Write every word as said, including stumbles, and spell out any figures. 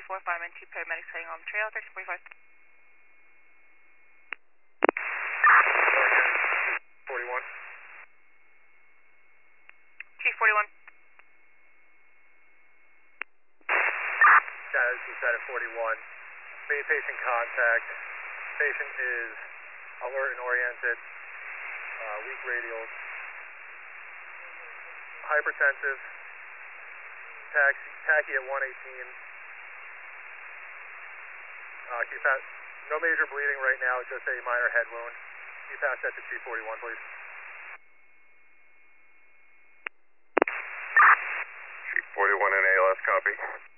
four, firemen, two paramedics heading on the trail, thirteen forty-five. forty-one. Chief forty-one. Status is set at forty-one. Made patient contact. Patient is alert and oriented. Uh, weak radials. Hypertensive. Taxi, tachy at one eighteen. Uh, can you pass, no major bleeding right now, just a minor head wound. Can you pass that to Chief forty-one, please? Chief forty-one and A L S, copy.